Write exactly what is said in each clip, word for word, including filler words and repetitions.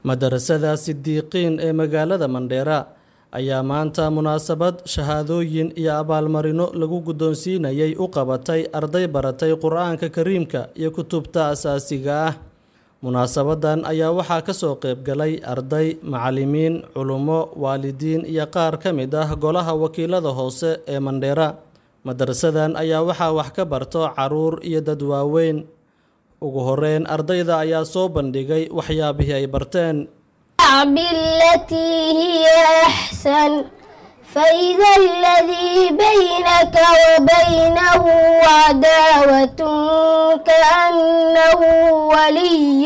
madarasada Sidiqiin ee magaalada Mandheera ayaa maanta munaasabad shahaadooyin iyo abaalmarino lagu guddoonsiinayay u qabatay arday baratay Qur'aanka Kariimka iyo kutubta asaasiga ah. Munaasabadan ayaa waxaa ka soo qayb galay arday, macallimiin, culummo, waalidiin iyo qaar ka mid ah golaha wakiilada hoose ee Mandheera. Madarasadan ayaa waxaa wax ka barto caruur iyo dad waaweyn. ugu horeyn ardayda ayaa soo bandhigay waxyaabihii ay barteen. بالتي هي أحسن فإذا الذي بينك وبينه عداوة كأنه ولي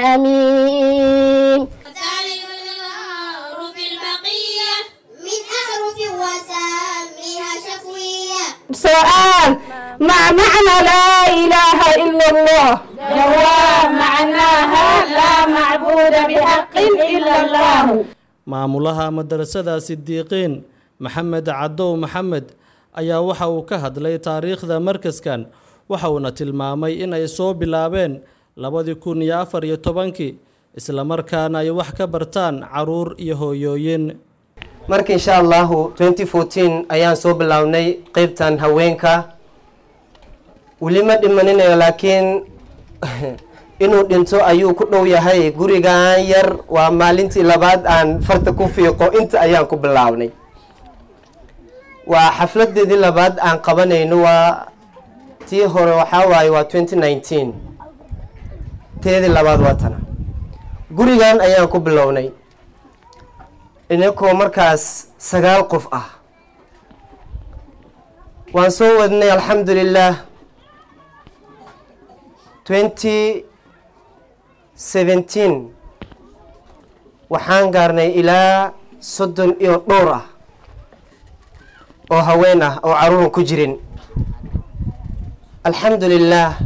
حميم. تعرف الأحرف البقية من أحرف وسامها شفوية. سؤال: ما معنى لا إله إلا الله؟ جواب: معناها لا معبود بحق إلا الله. maamulaha madarasada Sidiqiin Maxamed Cadow Maxamed ayaa waxa uu ka hadlay taariikhda markaskan, waxa uuna tilmaamay in ay soo bilaabeen labadi kun iyo afar iyo tobankii isla markaana ay wax ka bartaan caruur iyo hooyooyin. marka insha Allah twenty fourteen ayaan soo bilawnay qaybtan haweenka. wali ma dhimaninayo laakiin inuu dhinto ayuu ku dhow yahay. gurigan yar waa maalintii labaad aan farta ku fiiqo, inta ayaan ku bilaabnay. waa xafladeedii labaad aan qabanayno, waa tii hore waxaa waaye waa twenty nineteen, teedii labaad waa tana. gurigan ayaan ku bilownay inakoo markaas sagaal qof ah. waan soo wadnay alxamdulilah. twenty seventeen waxaan gaarnay ilaa soddon iyo dhowr ah oo haween ah oo caruur ku jirin. alxamdulilah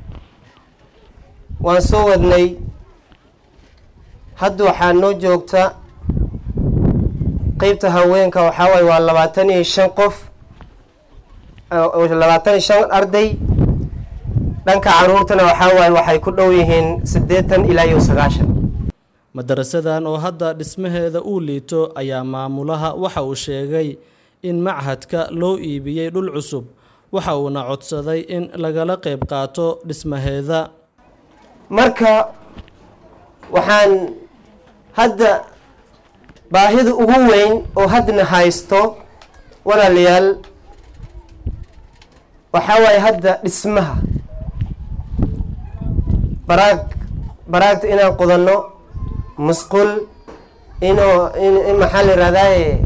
waan soo wadnay. hadda waxaa noo joogta qaybta haweenka waxaa waaye waa labaatan iyo shan qof, labaatan iyo shan arday. dhanka caruurtana waxaa waaye waxay ku dhow yihiin siddeetan ilaa iyo sagaashan. madarasadan oo hadda dhismaheeda uu liito ayaa maamulaha waxa uu sheegay in machadka loo iibiyey dhul cusub, waxa uuna codsaday in lagala qayb qaato dhismaheeda. marka waxaan hadda baahida ugu weyn oo haddana haysto walaalayaal waxaa waaye hadda dhismaha baraag baraagta inaan qodanno, musqul inuu in maxaa la yidhahdaaye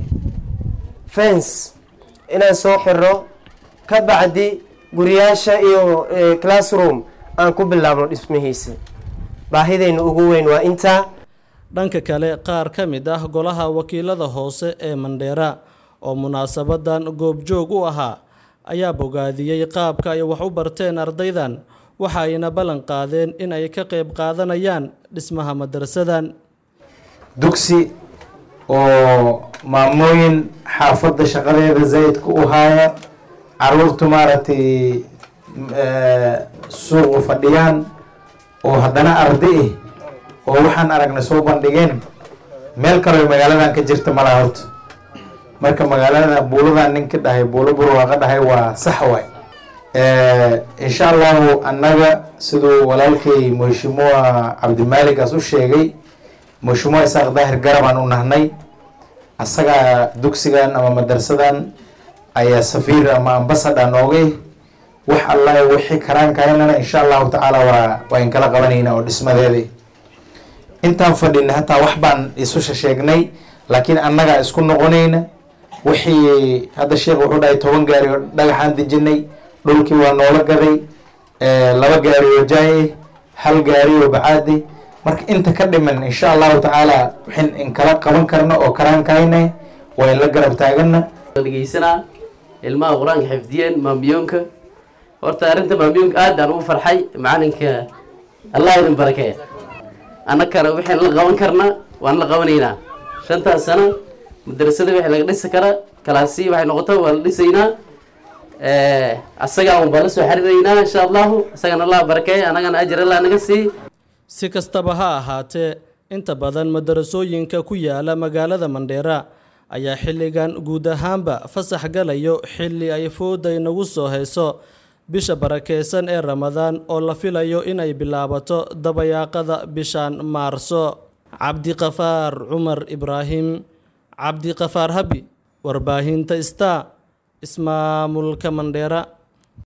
fence inaan soo xirro, ka bacdi guriyaasha iyo classroom aan ku bilaabno dhismihiisa. baahidayna ugu weyn waa intaa. dhanka kale qaar ka mid ah golaha wakiilada hoose ee Mandheera oo munaasabadan goobjoog u ahaa ayaa bogaadiyey qaabka ay wax u barteen ardaydan, waxa ayna ballan qaadeen in ay ka qayb qaadanayaan dhismaha madarasadan. dugsi oo maamooyin xaafadda shaqadeeda zaydka u haaya, caruurtu maaragtay suuq u fadhiyaan, oo haddana arday ah oo waxaan aragnay soo bandhigeen. meel kaleo magaaladan ka jirta malaha horta. marka magaalada buuladan nin ka dhahay buulo burwaaqa dhahay waa sax waay. insha allahu annaga siduu walaalkay mheshimiwa cabdimaaligaas u sheegay, mheshimiwa isaaq daahir garabaan u nahnay. asaga dugsigan ama madarsadan ayaa safiir ama ambassador nooga wax allah wixii karaan karanana insha allahu tacaala waa waa in kala qabanaynaa oo dhismadeeda. intaan fadhina hataa wax baan isu sheegnay, laakiin annaga isku noqonayna. wixii hadda sheekh wuxuu dhahay toban gaari oo dhagaxaan dejinay, dhulkii waa noola gaday, laba gaari oo jaay, hal gaari oo bacaadi. marka inta ka dhiman insha allahu tacaala waxin in kala qaban karno oo karaan kahayna waa in la garab taagana. dhegeysanaa ilmaha qur-aanka xifdiyeen maambiyoonka. horta arrinta maambiyoonka aad aan ugu farxay. macalinka allah idin barakeeya. annagana waxaan la qaban karnaa waan la qabanaynaa. shantaas sano madarasada wixii laga dhisi karaa kalaasi waxay noqoto waa la dhisaynaa. asagaa un baa la soo xiriiraynaa insha allahu. isagana allah barakeeya, annagana ajir allah naga sii. si kastaba ha ahaatee inta badan madarasooyinka ku yaala magaalada Mandheera ayaa xilligan guud ahaanba fasax galayo xilli ay fooday nagu soo hayso bisha barakeysan ee Ramadaan oo la filayo inay bilaabato dabayaaqada bishan Maarso. Cabdiqafaar Cumar Ibraahim, Cabdiqafaar Habi, warbaahinta Star, ismaamulka Mandheera.